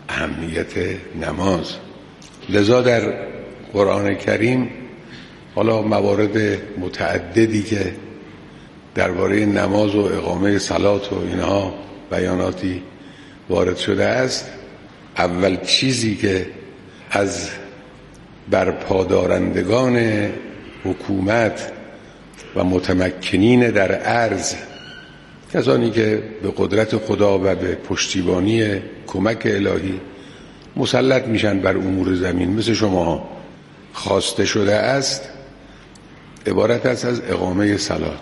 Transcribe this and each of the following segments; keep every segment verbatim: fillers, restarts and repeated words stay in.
اهمیت نماز. لذا در قرآن کریم حالا موارد متعددی که درباره نماز و اقامه صلات و اینها بیاناتی وارد شده است، اول چیزی که از برپادارندگان حکومت و متمکنین در ارض، کسانی که به قدرت خدا و به پشتیبانی کمک الهی مسلط میشن بر امور زمین مثل شما، خواسته شده است عبارت است از اقامه صلات.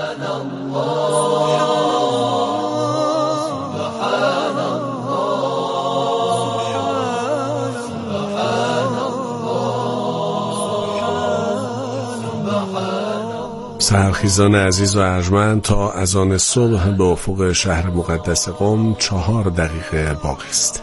سحرخیزان عزیز و ارجمند، تا اذان صبح به افق شهر مقدس قم چهار دقیقه باقی است.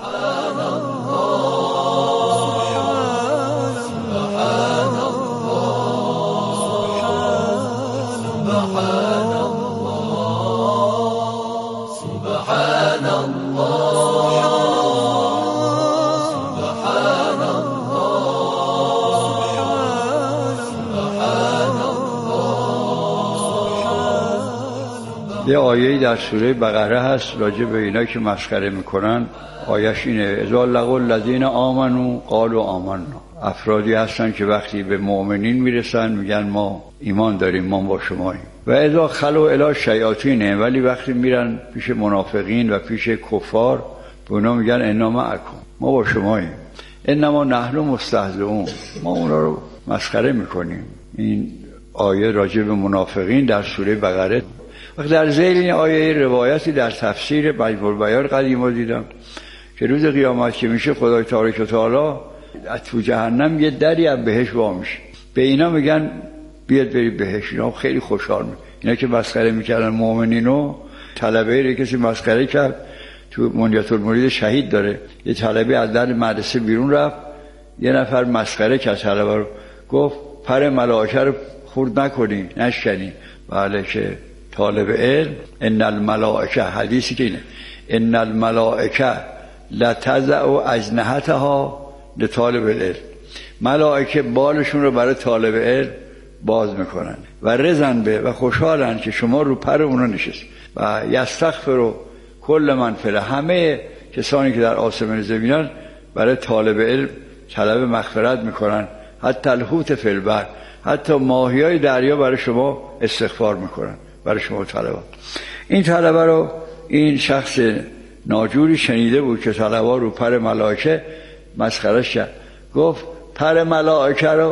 یه آیه‌ای در سوره بقره هست راجع به اینا که مسخره میکنن. آیه‌اش اینه: اذا لقوا الذین آمنوا قالوا آمنا. افرادی هستن که وقتی به مؤمنین میرسن میگن ما ایمان داریم، ما با شماییم. و اذا خلوا الی شیاطین، ولی وقتی میرن پیش منافقین و پیش کفار به اونا میگن انا معکم، ما با شماییم. انما نحن مستهزئون، ما اونا رو مسخره میکنیم. این آیه راجع به منافقین در سوره بقره. وقت در ذیل این آیه روایتی در تفسیر مجموع بیان قدیما دیدم که روز قیامت که میشه خدای تبارک و تعالی تو جهنم یه دری از بهشت وا میشه، به اینا میگن بیاد برید بهشت. اینا خیلی خوشحال میشن. اینا که مسخره میکردن مؤمنینو، طلبه رو کسی مسخره کرد تو منیت المرید شهید داره، یه طلبه از در مدرسه بیرون رفت، یه نفر مسخره کرد طلبه رو، گفت پر ملائکه رو خورد نکنی نشکنی. بله که طالب علم، ان الملائکه، حدیثی که اینه، ان الملائکه لتضع اجنحتها لطالب العلم، ملائکه بالشون رو برای طالب علم باز میکنن و رضن به و خوشحالن که شما رو پر اونا نشست. و یستغفر کل من فی، همه کسانی که در آسمان زمینن برای طالب علم طلب مغفرت میکنن. حتی الحوت فی البحر، حتی ماهیای دریا برای شما استغفار میکنن، برای شما طلبه. این طلبه رو این شخص ناجوری شنیده بود که طلبه رو پر ملائکه مسخرش کرد، گفت پر ملائکه رو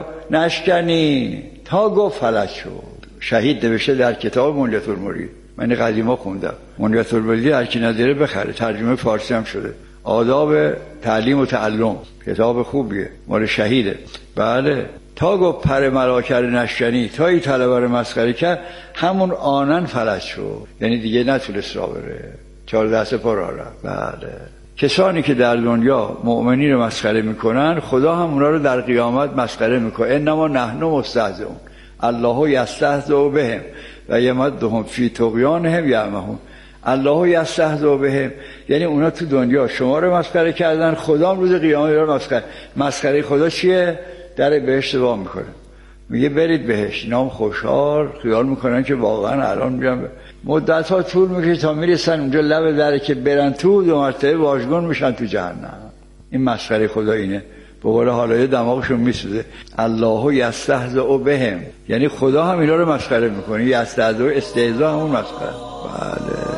نشکنی تا گفت فلج شد. شهید نوشته در کتاب منیت المرید، من این قدیما خوندم. منیت المرید هر کی نداره بخره، ترجمه فارسی هم شده. آداب تعلیم و تعلم، کتاب خوبیه، مال شهیده. بله، تا گفت پر ملائکه رو نشکنی، تا این طلبه رو مسخره کرد، همون آنن فلج شد، یعنی دیگه نتونست را بره، چهارده سپاه راه رفت. بله، کسانی که در دنیا مؤمنین رو مسخره میکنن، خدا هم اونا رو در قیامت مسخره میکنه. انما نحن مستهزئون الله یستهزئ بهم و یمدهم فی طغیانهم یعمهون. الله یستهزئ بهم یعنی اونا تو دنیا شما رو مسخره کردن، خدا هم روز قیامت رو مسخره. مسخره خدا چیه؟ در بهشت وا میکنه، میگه برید بهشت. اینا هم خوشحال خیال میکنن که واقعا الان میرن. مدت ها طول میکشه تا میرسن اونجا لب دره که برن تو، دو مرتبه واژگون میشن تو جهنم. این مسخره خدا اینه. به قول حالای دماغشون میسوزه. الله یستهزئ بهم یعنی خدا هم اینا رو مسخره میکنه. یستهزئ استهزاء همون مسخره. بله.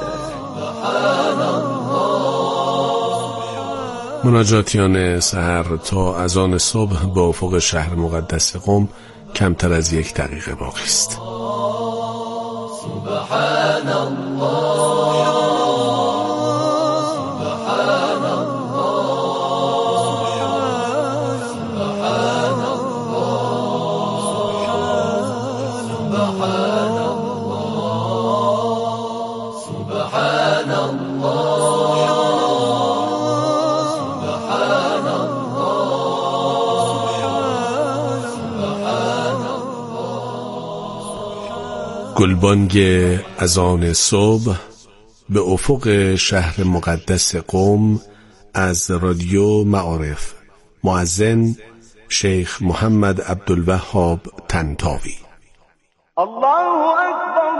مناجاتیان سحر تا اذان صبح با افق شهر مقدس قم کمتر از یک دقیقه باقی است. سبحان الله، سبحان الله، سبحان الله، سبحان الله. گلبانگ اذان صبح به افق شهر مقدس قم از رادیو معارف، مؤذن شیخ محمد عبدالوهاب طنطاوی. الله اکبر،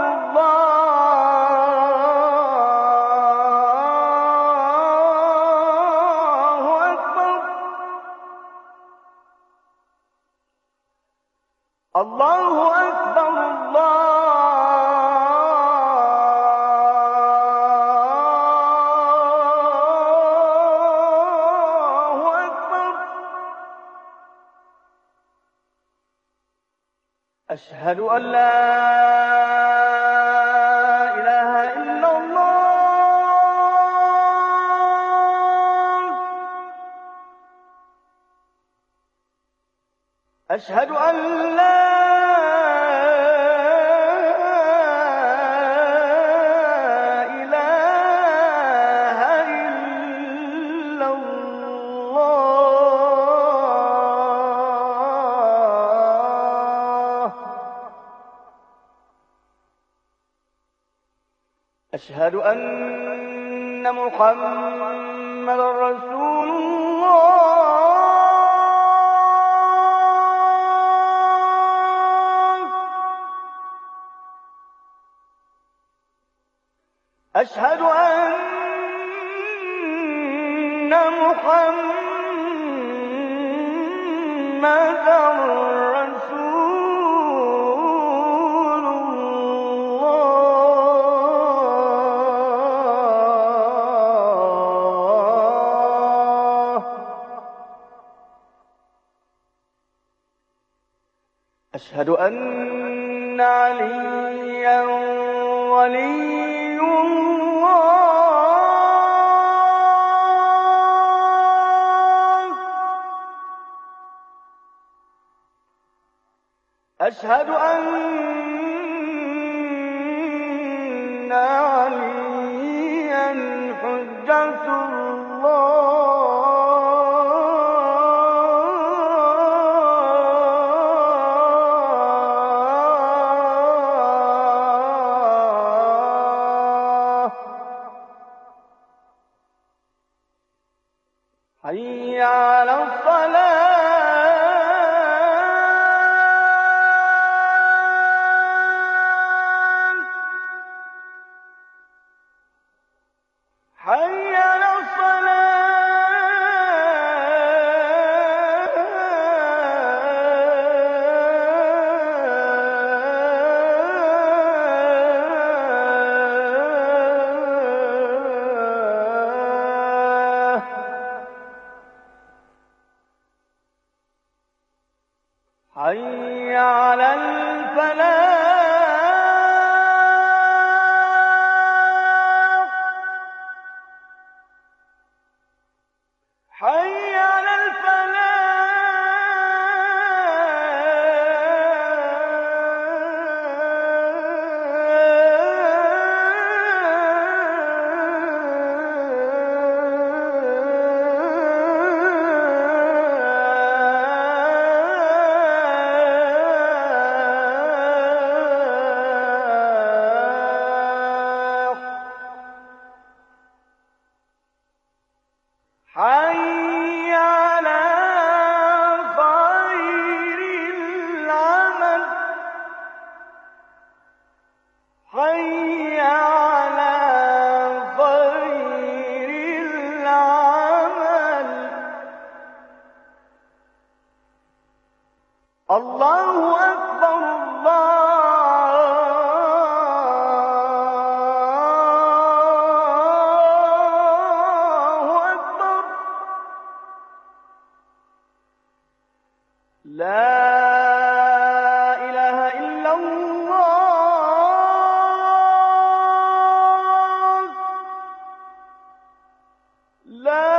الله اکبر، الله اکبر، الله اکبر. اشهد ان لا اله الا الله، اشهد ان لا اله الا الله، أشهد أن محمد رسول الله، أشهد أن محمد رسول الله، أشهد أن عليا ولي الله، أشهد أن عليا حجة الله. حي على الصلاة، حي على الصلاة، حي على الفلاح، حي على الفلاح، حي على خير العمل، حي على خير العمل. الله أكبر، الله أكبر. لا إله إلا الله، لا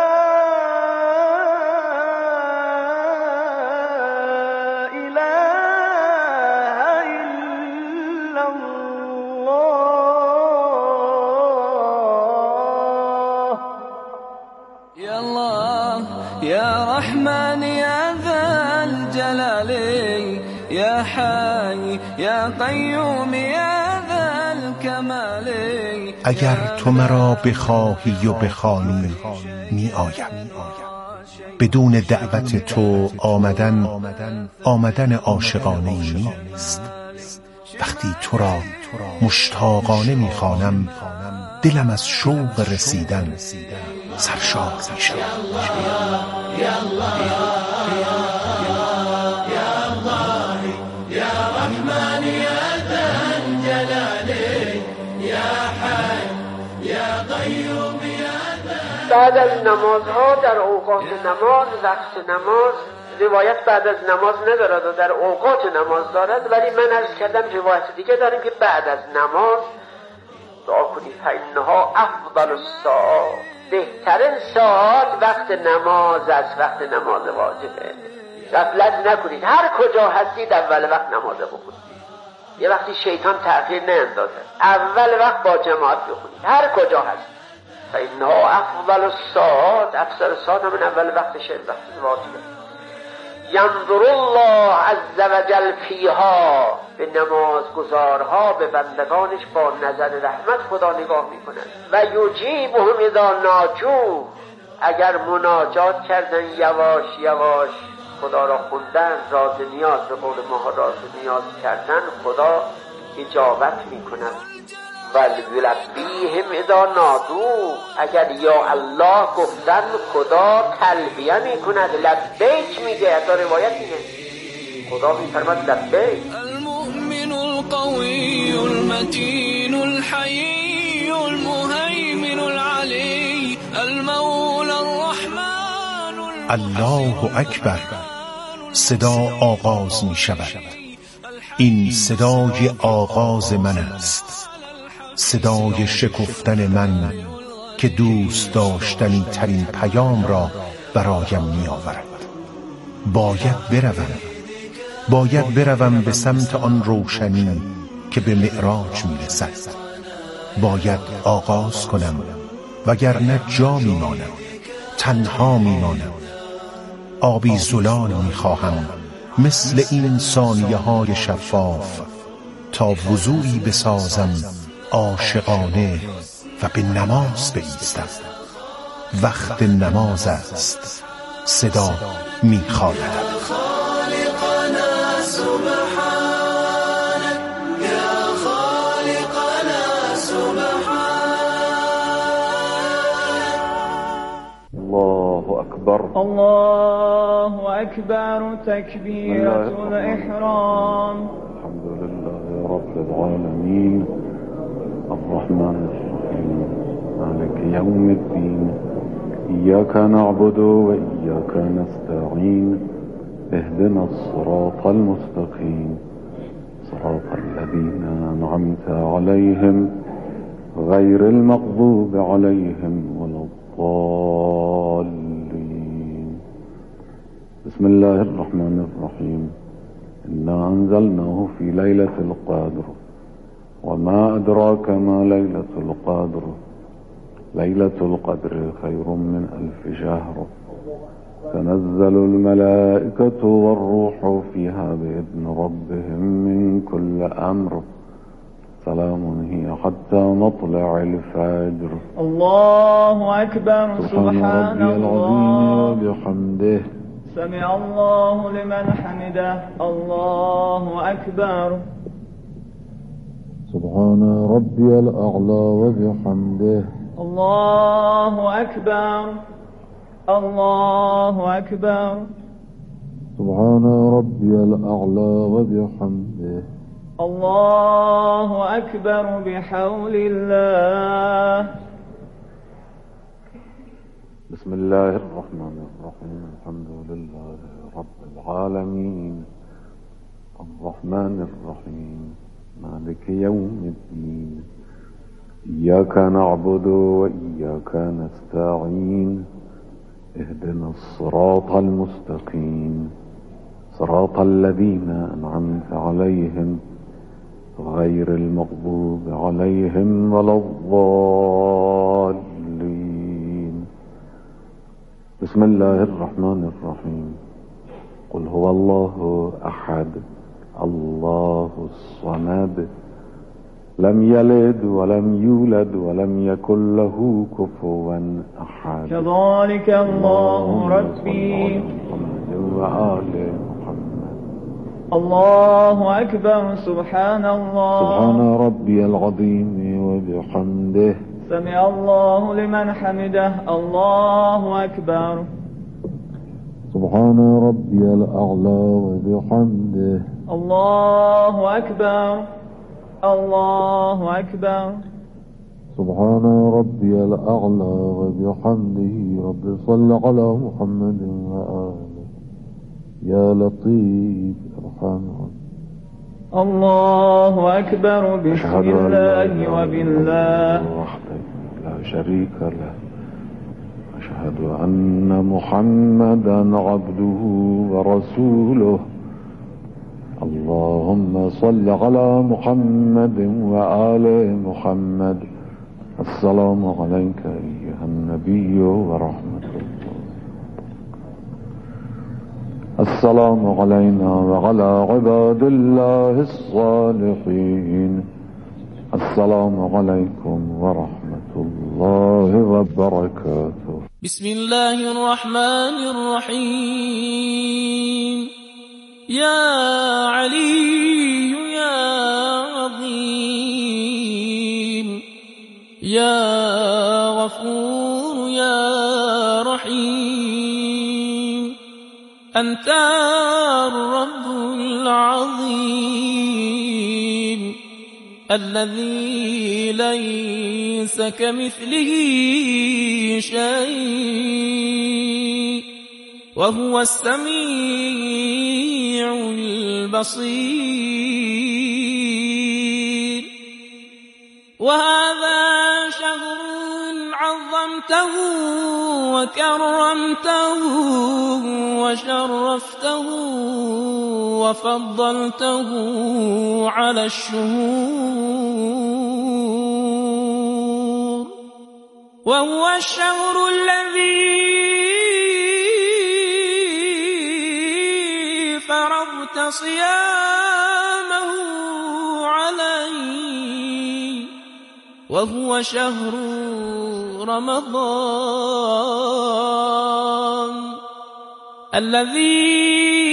إله إلا الله. يا الله يا رحمن يا ذا الجلال، يا حي يا قيوم يا ذا الكمال. اگر تو مرا بخواهی و بخوانی می آیم. بدون دعوت تو آمدن آمدن عاشقانه نیست. وقتی تو را مشتاقانه می خوانم دلم از شوق رسیدن سرشار می شود. بعد از نمازها در اوقات نماز، وقت نماز، روایت بعد از نماز ندارد و در اوقات نماز دارد، ولی من عرض کردم روایت دیگه داریم که بعد از نماز دعا کنید. فإنها افضل الساعات، بهترین ساعت وقت نماز است، وقت نماز واجبه. غفلت نکنید، هر کجا هستید اول وقت نماز بخونید. یه وقتی شیطان تأخیر نندازه، اول وقت با جماعت بخونید هر کجا هست. فإنها افضل الساعات، افضل الساعات همین اول وقت شد، وقت واجبه. ینظر الله عز وجل فیها، به نمازگزارها، به بندگانش با نظر رحمت خدا نگاه میکند. و یجیبهم اذا ناجوا، اگر مناجات کردن یواش یواش خدا را خوندن، راز نیاز، به قول ما راز نیاز کردن، خدا اجابت میکند. و یلبیهم اذا نادوا، اگر یا الله گفتن خدا تلبیه میکند، لبیک میگه. تا روایت میگه خدا میفرماد لبیک. المؤمن القوی المتین الحی المهیمن العلی المولى الرحمن. الله اکبر. صدا آغاز می شود. این صدای آغاز من است، صدای شکفتن من که دوست داشتنی ترین پیام را برایم می آورد. باید بروم باید بروم به سمت آن روشنی که به معراج می رسد. باید آغاز کنم وگرنه جا می مانم، تنها می مانم. آبی زلال می خواهم مثل این ثانیه های شفاف تا وضوعی بسازم عاشقانه و به نماز بایستم. وقت نماز است، صدا می خواندم. الله أكبر الله أكبر تكبيرة الإحرام. الحمد لله رب العالمين الرحمن الرحيم مالك يوم الدين إياك نعبد وإياك نستعين اهدنا الصراط المستقيم صراط الذين أنعمت عليهم غير المغضوب عليهم ولا الضالين. بسم الله الرحمن الرحيم. إنا أنزلناه في ليلة القدر وما أدراك ما ليلة القدر ليلة القدر خير من ألف شهر تنزل الملائكة والروح فيها بإذن ربهم من كل أمر سلام هي حتى مطلع الفجر. الله أكبر. سبحان ربي العظيم وبحمده سمع الله لمن حمده. الله أكبر. سبحان ربي الأعلى وبحمده. الله أكبر. الله أكبر. سبحان ربي الأعلى وبحمده. الله أكبر بحول الله. بسم الله الرحمن الرحيم. الحمد لله رب العالمين الرحمن الرحيم مالك يوم الدين إياك نعبد وإياك نستعين اهدنا الصراط المستقيم صراط الذين أنعمت عليهم غير المغضوب عليهم ولا الضالين. بسم الله الرحمن الرحيم. قل هو الله أحد الله الصمد لم يلد ولم يولد ولم يكن له كفوا أحد. كذلك الله ربي. وآل محمد. الله أكبر. سبحان الله. سبحان ربي العظيم وبحمده. سمع الله لمن حمده. الله أكبر. سبحان ربي الأعلى وبحمده. الله أكبر. الله أكبر. سبحان ربي الأعلى وبحمده. رب صل على محمد وآله يا لطيف ارحمه. الله أكبر. بسم الله وبالله وحده لا شريك له. أشهد أن محمدا عبده ورسوله. اللهم صل على محمد وآل محمد. السلام عليك أيها النبي ورحمة الله. السلام علينا وعلى عباد الله الصالحين. السلام عليكم ورحمة الله وبركاته. بسم الله الرحمن الرحيم. يا علي يا عظيم يا غفور يا رحيم. أنت الرب العظيم الذي ليس كمثله شيء وهو السميع البصير. وهذا شهر عظمته وكرمته وشرفته وفضلته على الشهور، وهو الشهر الذي فرضت صيامه علي، وهو شهر رمضان الذي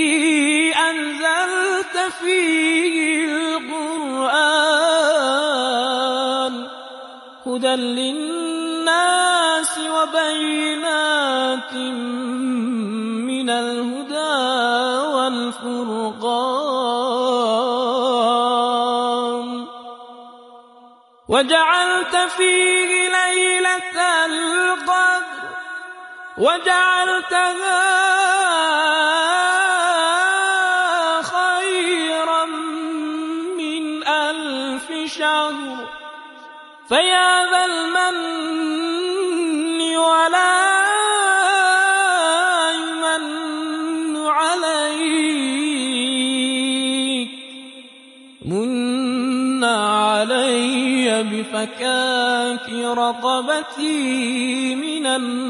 أنزلت فيه القرآن هدى للناس وبينات من الهدى والفرقان، وجعلت فيه ليلة القدر وجعلتها خيرا من ألف شهر. فيا ذا المن ولا يمن عليك، من علي بفكاك رقبتي من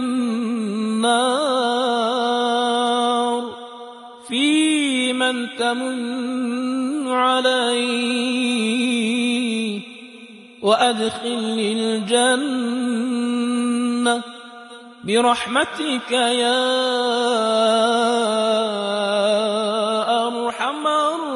النار، في من تمن علي وأدخلني الجنة برحمتك يا أرحم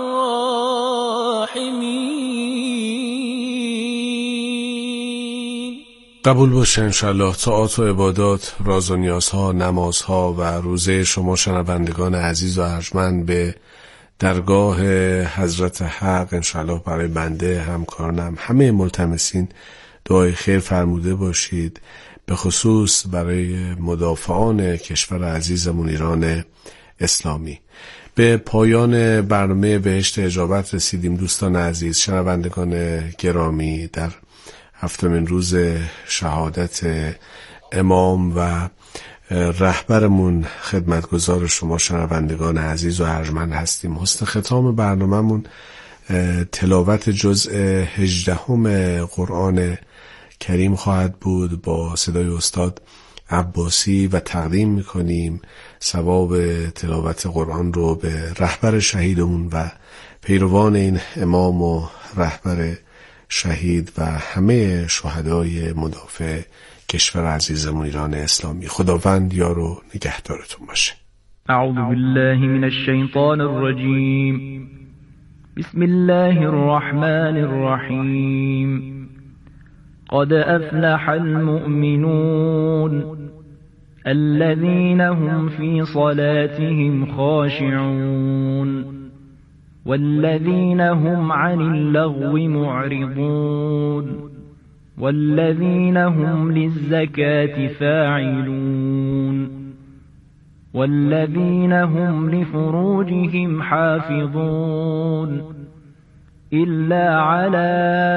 الراحمين. قبول باشه انشالله طاعات و عبادات، راز و نیازها، نمازها و روزه شما شنوندگان عزیز و ارجمند به درگاه حضرت حق انشالله برای بنده، همکارانم، همه ملتمسین دعای خیر فرموده باشید، به خصوص برای مدافعان کشور عزیزمون ایران اسلامی. به پایان برنامه بهشت اجابت رسیدیم دوستان عزیز، شنوندگان گرامی. در هفتمین روز شهادت امام و رهبرمون خدمتگزار شما شنوندگان عزیز و ارجمند هستیم. حسن ختام برنامه‌مون تلاوت جزء هجدهم قرآن کریم خواهد بود با صدای استاد عباسی و تقدیم میکنیم ثواب تلاوت قرآن رو به رهبر شهیدمون و پیروان این امام و رهبر شهید و همه شهدای مدافع کشور عزیزمون ایران اسلامی. خداوند یار و نگهدارتون باشه. اعوذ بالله من الشیطان الرجیم. بسم الله الرحمن الرحیم. قد افلح المؤمنون الذين هم في صلاتهم خاشعون والذين هم عن اللغو معرضون والذين هم للزكاة فاعلون والذين هم لفروجهم حافظون إلا على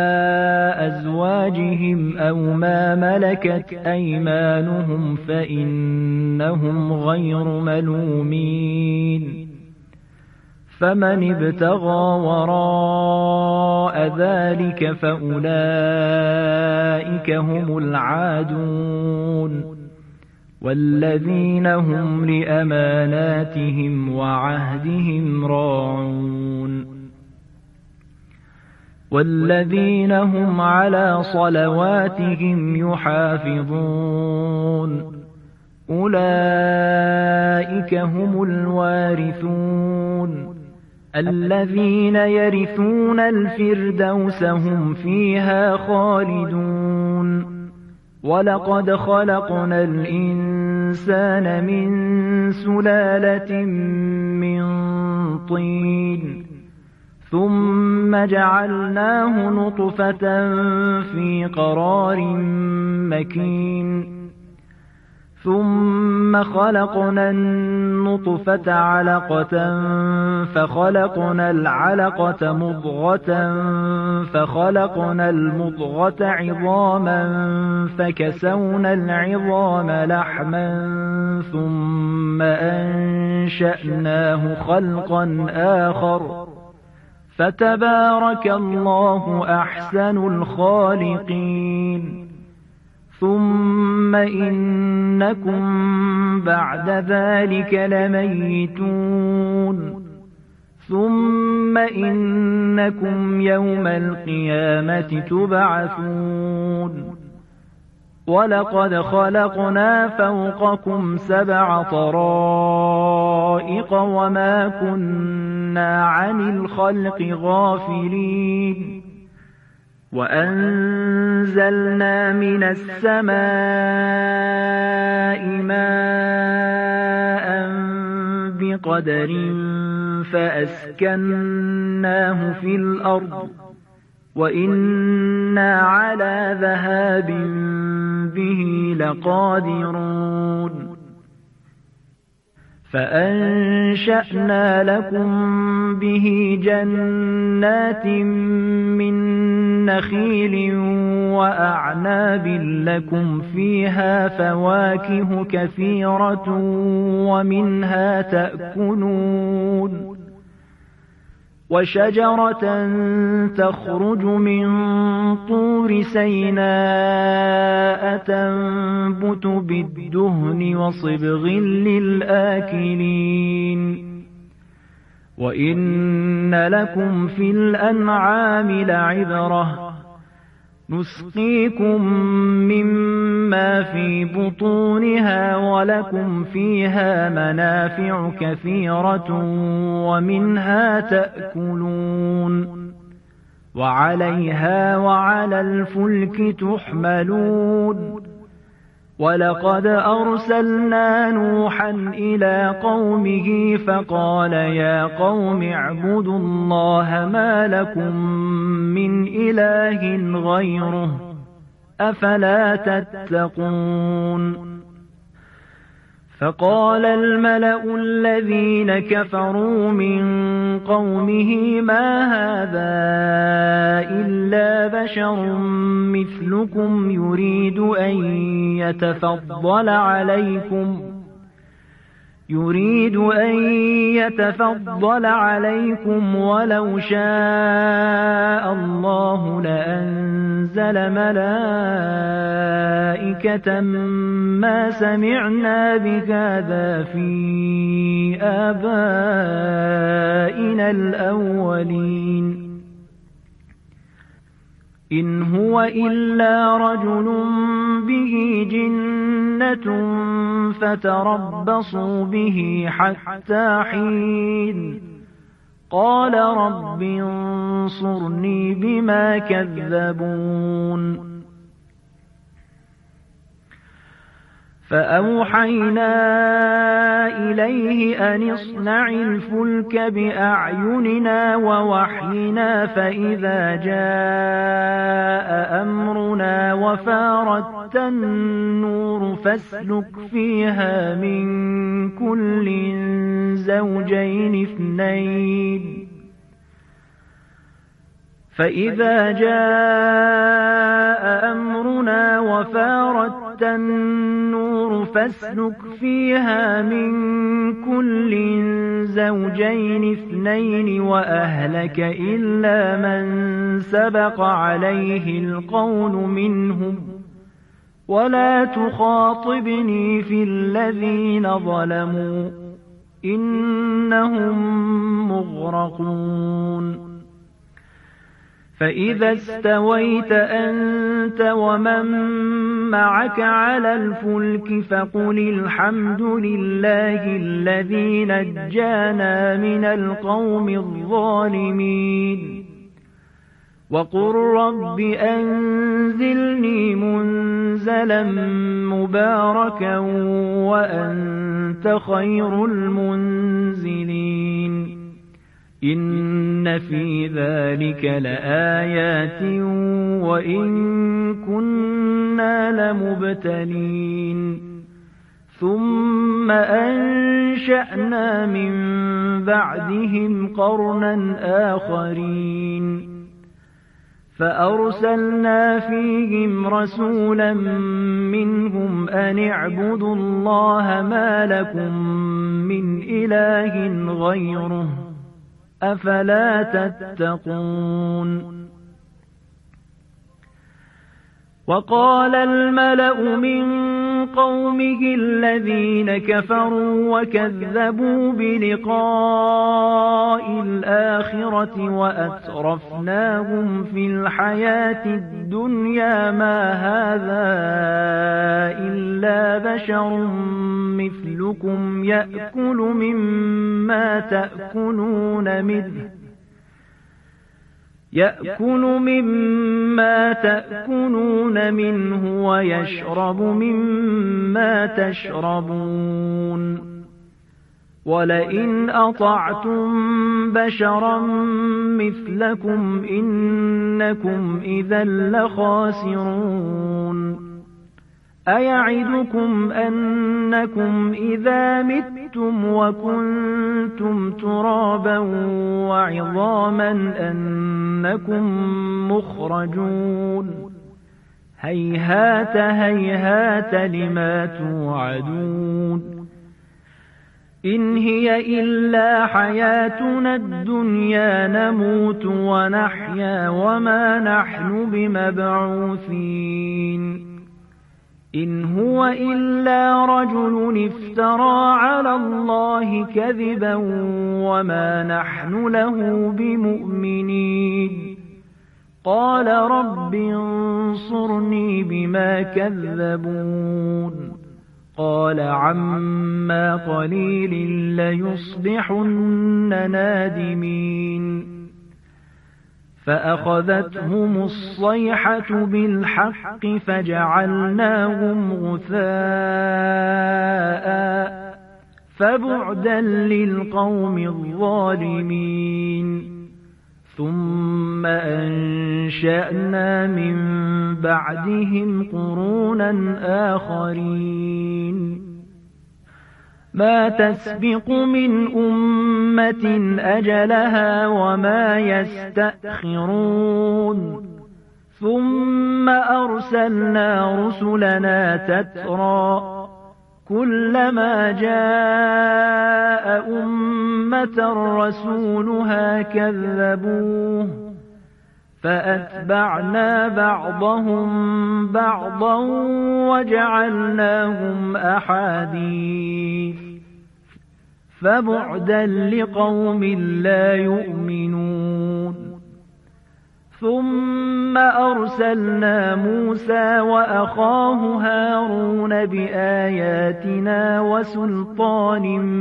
أزواجهم أو ما ملكت أيمانهم فإنهم غير ملومين فمن ابتغى وراء ذلك فأولئك هم العادون والذين هم لأماناتهم وعهدهم راعون والذين هم على صلواتهم يحافظون أولئك هم الوارثون الذين يرثون الفردوس هم فيها خالدون ولقد خلقنا الإنسان من سلالة من طين ثم جعلناه نطفة في قرار مكين ثم خلقنا النطفة علقة فخلقنا العلقة مضغة فخلقنا المضغة عظاما فكسونا العظام لحما ثم أنشأناه خلقا آخر فتبارك الله أحسن الخالقين ثم إنكم بعد ذلك لميتون ثم إنكم يوم القيامة تبعثون ولقد خلقنا فوقكم سبع طرائق وما كنا عن الخلق غافلين وأنزلنا من السماء ماء بقدر فأسكناه في الأرض وإنا على ذهاب به لقادرون فأنشأنا لكم به جنات من نخيل وأعناب لكم فيها فواكه كثيرة ومنها تأكلون وشجرة تخرج من طور سيناء تنبت بالدهن وصبغ للآكلين وإن لكم في الأنعام لعبرة نسقيكم مما في بطونها ولكم فيها منافع كثيرة ومنها تأكلون وعليها وعلى الفلك تحملون ولقد أرسلنا نوحا إلى قومه فقال يا قوم اعبدوا الله ما لكم من إله غيره أفلا تتقون فقال الملأ الذين كفروا من قومه ما هذا إلا بشر مثلكم يريد أن يتفضل عليكم يريد أن يتفضل عليكم ولو شاء الله لأنزل ملائكة ما سمعنا بهذا في آبائنا الأولين إن هو إلا رجل به جنة فتربصوا به حتى حين قال رب انصرني بما كذبون فأوحينا إليه أن اصنع الفلك بأعيننا ووحينا فإذا جاء أمرنا وفارت النور فاسلك فيها من كل زوجين اثنين فإذا جاء أمرنا وفارت النور فاسلك فيها من كل زوجين اثنين وأهلك إلا من سبق عليه القول منهم ولا تخاطبني في الذين ظلموا إنهم مغرقون فإذا استويت أنت ومن معك على الفلك فقل الحمد لله الذي نجانا من القوم الظالمين وقل رب أنزلني منزلا مباركا وأنت خير المنزلين إن في ذلك لآيات وإن كنا لمبتلين ثم أنشأنا من بعدهم قرنا آخرين فأرسلنا فيهم رسولا منهم أن اعبدوا الله ما لكم من إله غيره أفلا تتقون وقال الملأ من قومه الذين كفروا وكذبوا بلقاء الآخرة وأترفناهم في الحياة الدنيا ما هذا إلا بشر مثلكم يأكل مما تأكلون منه يأكل مما تأكلون منه ويشرب مما تشربون ولئن أطعتم بشرا مثلكم إنكم إذا لخاسرون أيعدكم أنكم إذا متم وكنتم ترابا وعظاما أنكم مخرجون هيهات هيهات لما توعدون إن هي إلا حياتنا الدنيا نموت ونحيا وما نحن بمبعوثين إن هو إلا رجل افترى على الله كذبا وما نحن له بمؤمنين قال رب انصرني بما كذبون قال عما قليل ليصبحن نادمين فأخذتهم الصيحة بالحق فجعلناهم غثاء فبعدا للقوم الظالمين ثم أنشأنا من بعدهم قرونا آخرين ما تسبق من أمة أجلها وما يستأخرون ثم أرسلنا رسلنا تترى كلما جاء أمة رسولها كذبوه فأتبعنا بعضهم بعضا وجعلناهم أحاديث فبعدا لقوم لا يؤمنون ثم أرسلنا موسى وأخاه هارون بآياتنا وسلطان